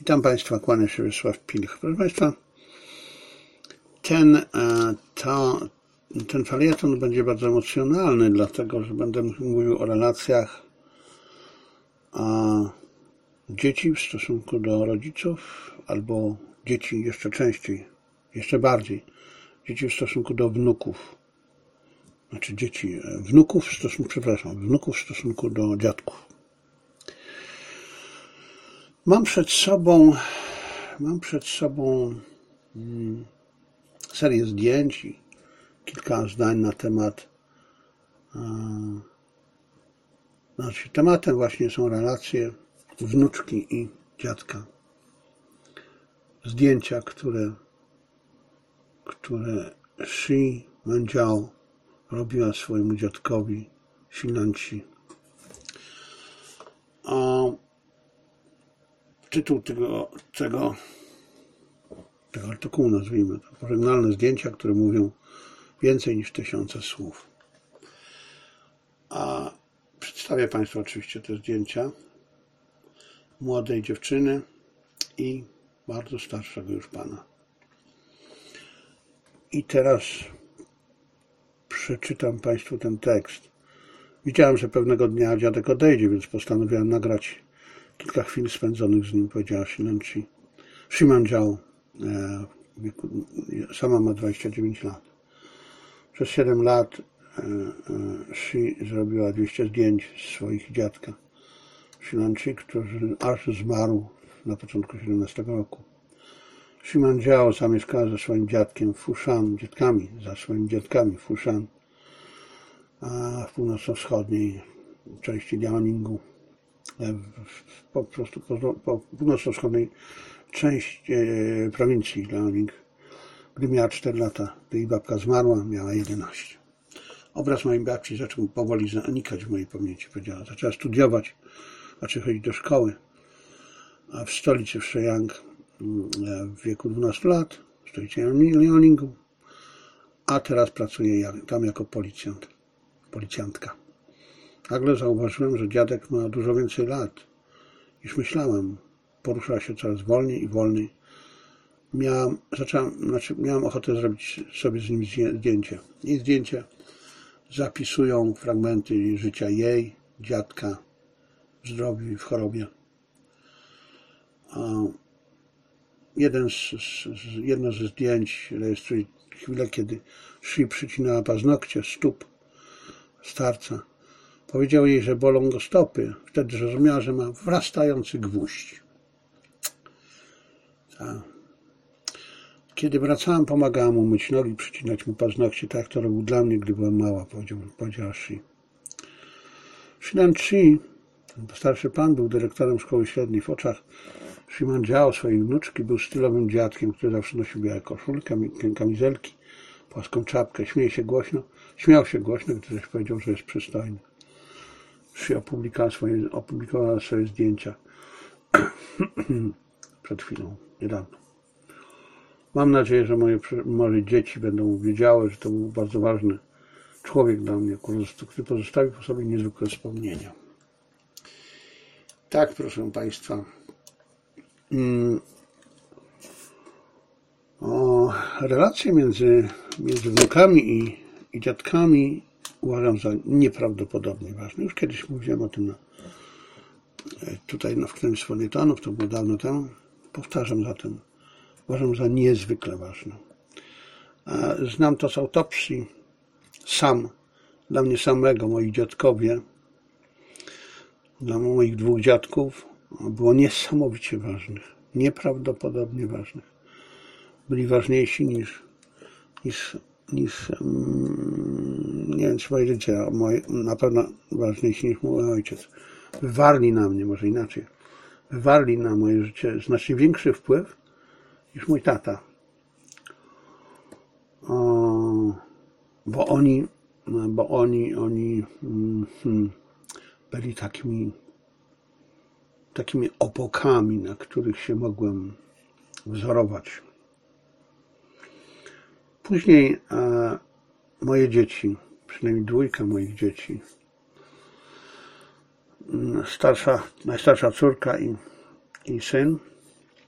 Witam Państwa, kłania się Wiesław Pilch. Proszę Państwa, ten felieton będzie bardzo emocjonalny, dlatego że będę mówił o relacjach dzieci w stosunku do rodziców, albo dzieci jeszcze częściej, jeszcze bardziej, dzieci w stosunku do wnuków. Znaczy wnuków w stosunku do dziadków. Mam przed sobą serię zdjęć i kilka zdań na temat. Tematem właśnie są relacje wnuczki i dziadka. Zdjęcia, które Shi Menjiao robiła swojemu dziadkowi Xinanci. Tytuł tego artykułu, nazwijmy to, pożegnalne zdjęcia, które mówią więcej niż 1000 słów. Przedstawię Państwu oczywiście te zdjęcia młodej dziewczyny i bardzo starszego już pana. I teraz przeczytam Państwu ten tekst. Widziałem, że pewnego dnia dziadek odejdzie, więc postanowiłem nagrać kilka chwil spędzonych z nim, powiedziała Xinanci. Shi Menjiao, sama ma 29 lat. Przez 7 lat Shi zrobiła 200 zdjęć swoich dziadka Xinanci, który aż zmarł na początku 17 roku. Shi Menjiao zamieszkała ze swoim dziadkiem w Fushan, dziadkami w Fushan, w północno-wschodniej części Liaoningu. Po północno-wschodniej części prowincji Liaoning, gdy miała 4 lata, gdy jej babka zmarła, miała 11. Obraz mojej babci zaczął powoli zanikać w mojej pamięci. Powiedziała, zaczęła studiować, chodzić do szkoły, a w stolicy w Shenyang w wieku 12 lat, w stolicy Liaoningu, a teraz pracuje tam jako policjantka. Nagle zauważyłem, że dziadek ma dużo więcej lat niż myślałem. Poruszał się coraz wolniej i wolniej. Miałem ochotę zrobić sobie z nim zdjęcie. Jej zdjęcia zapisują fragmenty życia jej, dziadka, w zdrowiu i w chorobie. Jedno ze zdjęć rejestruje chwilę, kiedy Shi przycinała paznokcie stóp starca. Powiedział jej, że bolą go stopy. Wtedy zrozumiała, że ma wrastający gwóźdź. Kiedy wracałem, pomagałem mu myć nogi, przycinać mu paznokcie, tak jak to robił dla mnie, gdy byłem mała, powiedziała Shi. Xinanci, ten starszy pan, był dyrektorem szkoły średniej. W oczach Shi Menjiao, swojej wnuczki, był stylowym dziadkiem, który zawsze nosił białe koszulki, kamizelki, płaską czapkę. Śmiał się głośno, gdy ktoś powiedział, że jest przystojny. Shi opublikowała swoje zdjęcia przed chwilą, niedawno. Mam nadzieję, że moje dzieci będą wiedziały, że to był bardzo ważny człowiek dla mnie, który pozostawił po sobie niezwykłe wspomnienia. Tak, proszę Państwa, relacje między wnukami i dziadkami uważam za nieprawdopodobnie ważne. Już kiedyś mówiłem o tym tutaj w którymś z felietonów, to było dawno temu. Powtarzam zatem. Uważam za niezwykle ważne. Znam to z autopsji. Dla mnie samego, moi dziadkowie, dla moich 2 dziadków było niesamowicie ważnych. Nieprawdopodobnie ważnych. Byli ważniejsi niż nie wiem, czy moje życie, na pewno ważniejsi niż mój ojciec. Wywarli na mnie, może inaczej, wywarli na moje życie znacznie większy wpływ niż mój tata. Bo oni byli takimi opokami, na których się mogłem wzorować. Później moje dzieci, przynajmniej 2 moich dzieci, najstarsza córka i syn,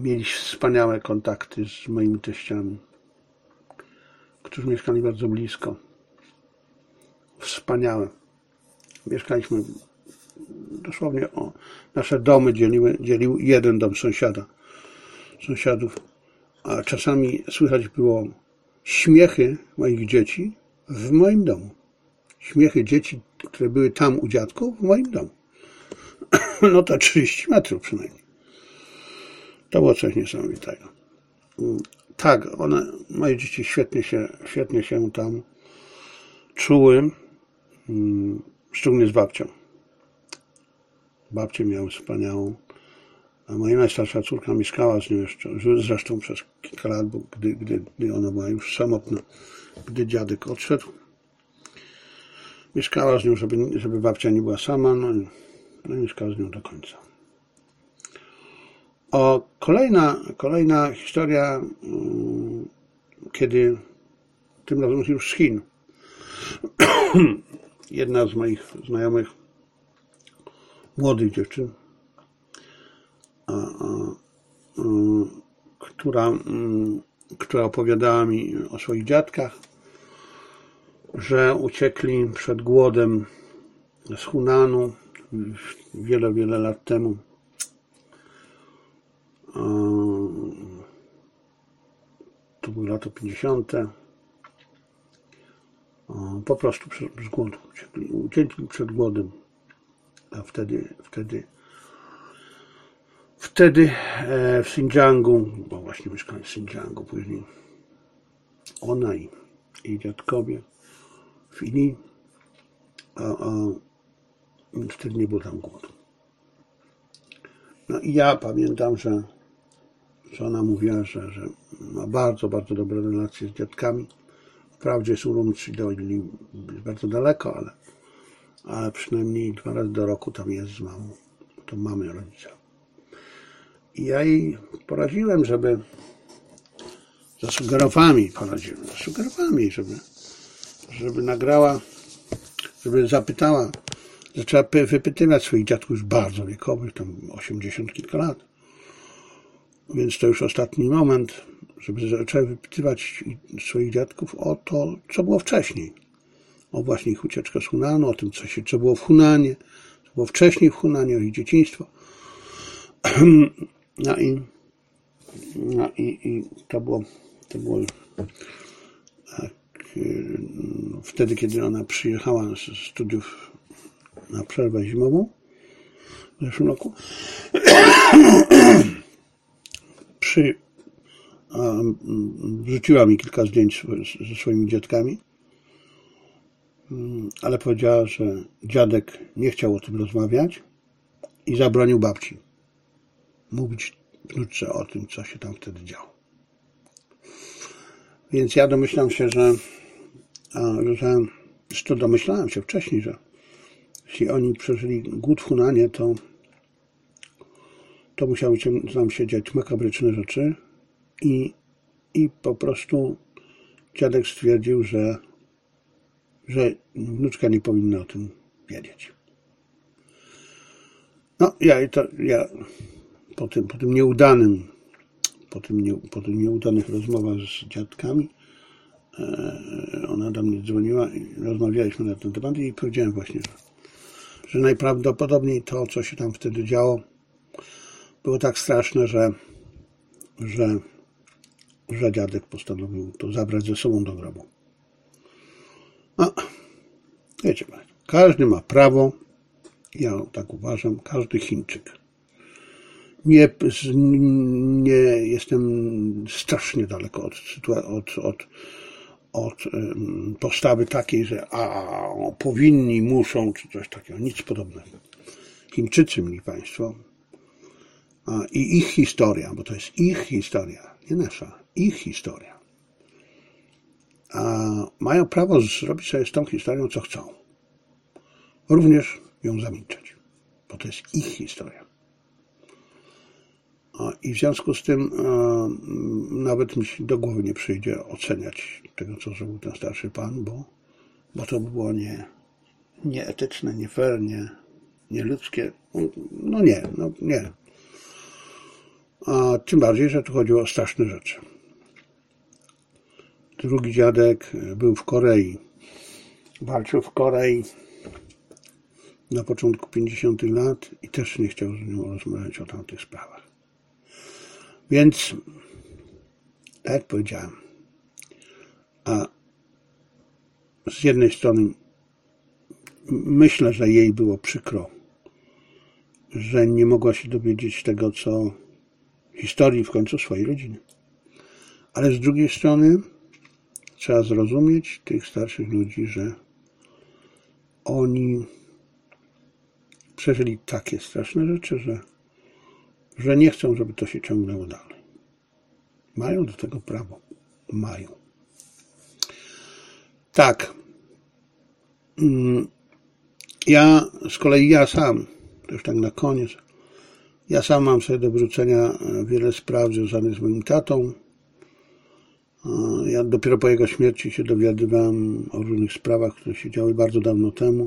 mieli wspaniałe kontakty z moimi teściami, którzy mieszkali bardzo blisko. Wspaniałe. Mieszkaliśmy dosłownie nasze domy dzielił jeden dom sąsiadów, a czasami słychać było śmiechy moich dzieci w moim domu. Śmiechy dzieci, które były tam u dziadków, w moim domu. No to 30 metrów przynajmniej. To było coś niesamowitego. Tak, moje dzieci świetnie się tam czuły, szczególnie z babcią. Babcię miały wspaniałą, a moja najstarsza córka mieszkała z nią jeszcze, zresztą przez kilka lat, bo gdy ona była już samotna, gdy dziadek odszedł. Mieszkała z nią, żeby babcia nie była sama, no i mieszkała z nią do końca. Kolejna historia, kiedy tym razem już z Chin. Jedna z moich znajomych, młodych dziewczyn, która opowiadała mi o swoich dziadkach, że uciekli przed głodem z Hunanu wiele lat temu. To były lata 50. Po prostu z głodu uciekli przed głodem. A wtedy w Xinjiangu, bo właśnie mieszkali w Xinjiangu, później ona i jej dziadkowie w Indii, wtedy nie było tam głodu. No i ja pamiętam, że ona mówiła, że ma bardzo dobre relacje z dziadkami. Wprawdzie z Urumqi dojdzie bardzo daleko, ale przynajmniej 2 razy do roku tam jest z mamą, to mamy rodzica. I ja jej poradziłem, zasugerowałem, żeby nagrała, żeby zapytała, zaczęła wypytywać swoich dziadków już bardzo wiekowych, tam 80 kilka lat. Więc to już ostatni moment, żeby zaczęła wypytywać swoich dziadków o to, co było wcześniej. O właśnie ich ucieczkę z Hunanu, o tym, co było w Hunanie, co było wcześniej w Hunanie, o ich dzieciństwo. I to było wtedy, kiedy ona przyjechała z studiów na przerwę zimową w zeszłym roku. Wrzuciła mi kilka zdjęć ze swoimi dziadkami, ale powiedziała, że dziadek nie chciał o tym rozmawiać i zabronił babci mówić wnuczce o tym, co się tam wtedy działo. Więc ja domyślam się, zresztą domyślałem się wcześniej, że jeśli oni przeżyli głód w Hunanie, to musiały tam się dziać makabryczne rzeczy i po prostu dziadek stwierdził, że wnuczka nie powinna o tym wiedzieć. No, ja po tym nieudanych rozmowach z dziadkami, ona do mnie dzwoniła i rozmawialiśmy na ten temat i powiedziałem właśnie, że najprawdopodobniej to, co się tam wtedy działo, było tak straszne, że dziadek postanowił to zabrać ze sobą do grobu. No, wiecie, każdy ma prawo, ja tak uważam, każdy Chińczyk. Nie jestem strasznie daleko od postawy takiej, że powinni, muszą, czy coś takiego. Nic podobnego. Chińczycy, mili Państwo, i ich historia, bo to jest ich historia, nie nasza, ich historia. Mają prawo zrobić sobie z tą historią, co chcą. Również ją zamilczeć, bo to jest ich historia. I w związku z tym nawet mi się do głowy nie przyjdzie oceniać tego, co zrobił ten starszy pan, bo to by było nieetyczne, nie fair, nieludzkie. No nie. A tym bardziej, że tu chodziło o straszne rzeczy. Drugi dziadek był w Korei. Walczył w Korei na początku 50 lat i też nie chciał z nią rozmawiać o tamtych sprawach. Więc, tak jak powiedziałem, a z jednej strony myślę, że jej było przykro, że nie mogła się dowiedzieć tego, co historii w końcu swojej rodziny. Ale z drugiej strony trzeba zrozumieć tych starszych ludzi, że oni przeżyli takie straszne rzeczy, że nie chcą, żeby to się ciągnęło dalej. Mają do tego prawo. Mają. Tak. Z kolei ja sam, to już tak na koniec, ja sam mam sobie do wrócenia wiele spraw związanych z moim tatą. Ja dopiero po jego śmierci się dowiadywałem o różnych sprawach, które się działy bardzo dawno temu.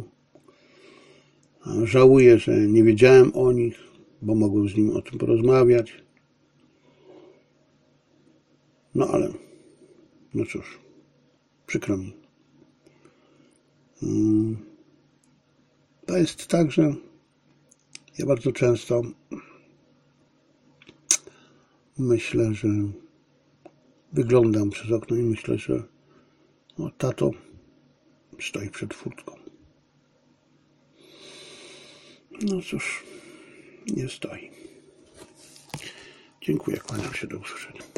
Żałuję, że nie wiedziałem o nich, bo mogłem z nim o tym porozmawiać. No ale, no cóż, przykro mi. To jest tak, że ja bardzo często myślę, że wyglądam przez okno i myślę, że tato stoi przed furtką. No cóż, nie stoi. Dziękuję, kłaniam się, do usłyszenia.